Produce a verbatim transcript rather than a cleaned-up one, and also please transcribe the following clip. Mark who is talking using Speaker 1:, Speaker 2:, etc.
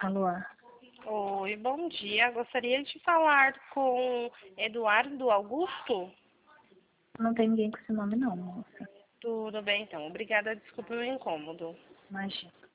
Speaker 1: Alô?
Speaker 2: Oi, bom dia. Gostaria de falar com Eduardo Augusto?
Speaker 1: Não tem ninguém com esse nome não, moça.
Speaker 2: Tudo bem, então. Obrigada. Desculpe o incômodo.
Speaker 1: Imagina.